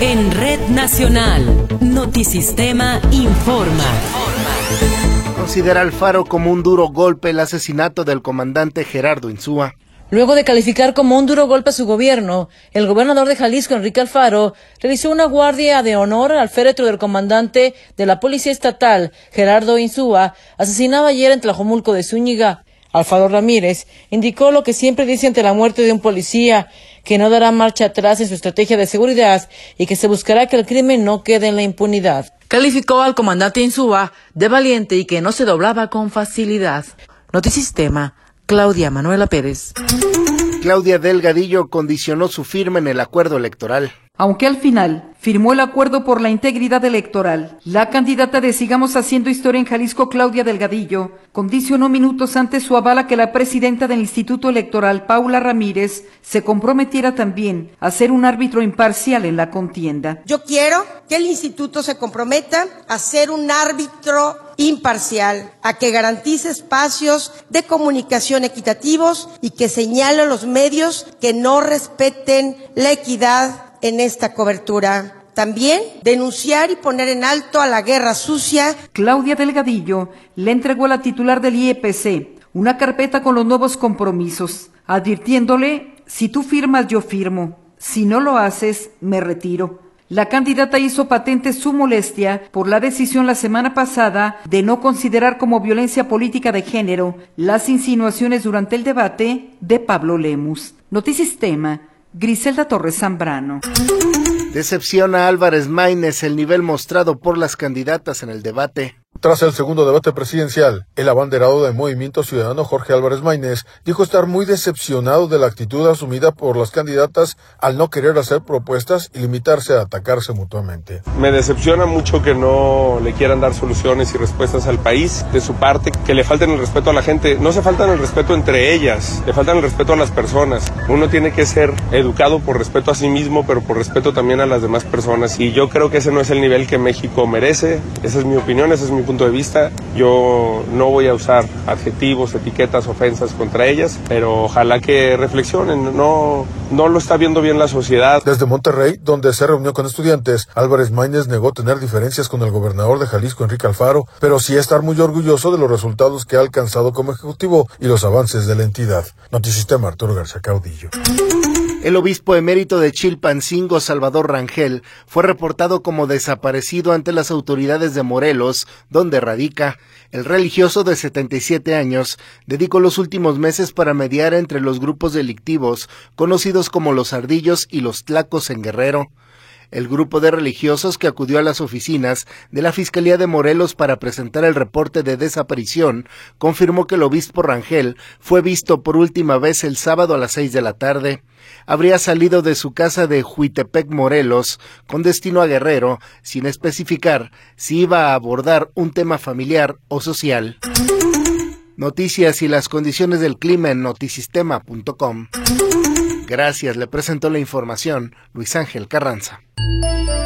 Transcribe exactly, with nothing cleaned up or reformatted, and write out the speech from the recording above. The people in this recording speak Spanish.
En Red Nacional, Notisistema informa. Considera Alfaro como un duro golpe el asesinato del comandante Gerardo Insúa. Luego de calificar como un duro golpe a su gobierno, el gobernador de Jalisco, Enrique Alfaro, realizó una guardia de honor al féretro del comandante de la Policía Estatal, Gerardo Insúa, asesinado ayer en Tlajomulco de Zúñiga. Alfaro Ramírez indicó lo que siempre dice ante la muerte de un policía, que no dará marcha atrás en su estrategia de seguridad y que se buscará que el crimen no quede en la impunidad. Calificó al comandante Insúa de valiente y que no se doblaba con facilidad. Notisistema, Claudia Manuela Pérez. Claudia Delgadillo condicionó su firma en el acuerdo electoral. Aunque al final firmó el acuerdo por la integridad electoral, la candidata de Sigamos Haciendo Historia en Jalisco, Claudia Delgadillo, condicionó minutos antes su aval a que la presidenta del Instituto Electoral, Paula Ramírez, se comprometiera también a ser un árbitro imparcial en la contienda. Yo quiero que el instituto se comprometa a ser un árbitro imparcial, a que garantice espacios de comunicación equitativos y que señale a los medios que no respeten la equidad en esta cobertura. También denunciar y poner en alto a la guerra sucia. Claudia Delgadillo le entregó a la titular del I E P C una carpeta con los nuevos compromisos, advirtiéndole: si tú firmas, yo firmo; si no lo haces, me retiro. La candidata hizo patente su molestia por la decisión la semana pasada de no considerar como violencia política de género las insinuaciones durante el debate de Pablo Lemus. Notisistema, Griselda Torres Zambrano. Decepciona a Álvarez Maínez el nivel mostrado por las candidatas en el debate. Tras el segundo debate presidencial, el abanderado del Movimiento Ciudadano Jorge Álvarez Maínez dijo estar muy decepcionado de la actitud asumida por las candidatas al no querer hacer propuestas y limitarse a atacarse mutuamente. Me decepciona mucho que no le quieran dar soluciones y respuestas al país de su parte, que le falten el respeto a la gente. No se faltan el respeto entre ellas, le faltan el respeto a las personas. Uno tiene que ser educado por respeto a sí mismo, pero por respeto también a las demás personas. Y yo creo que ese no es el nivel que México merece. Esa es mi opinión, ese es mi punto de vista. Yo no voy a usar adjetivos, etiquetas, ofensas contra ellas, pero ojalá que reflexionen. No, no lo está viendo bien la sociedad. Desde Monterrey, donde se reunió con estudiantes, Álvarez Maínez negó tener diferencias con el gobernador de Jalisco, Enrique Alfaro, pero sí estar muy orgulloso de los resultados que ha alcanzado como ejecutivo y los avances de la entidad. Notisistema, Arturo García Caudillo. El obispo emérito de Chilpancingo, Salvador Rangel, fue reportado como desaparecido ante las autoridades de Morelos, donde radica. El religioso de setenta y siete años dedicó los últimos meses para mediar entre los grupos delictivos, conocidos como los Ardillos y los Tlacos en Guerrero. El grupo de religiosos que acudió a las oficinas de la Fiscalía de Morelos para presentar el reporte de desaparición confirmó que el obispo Rangel fue visto por última vez el sábado a las seis de la tarde. Habría salido de su casa de Huitepec, Morelos, con destino a Guerrero, sin especificar si iba a abordar un tema familiar o social. Noticias y las condiciones del clima en notisistema punto com. Gracias, le presentó la información Luis Ángel Carranza.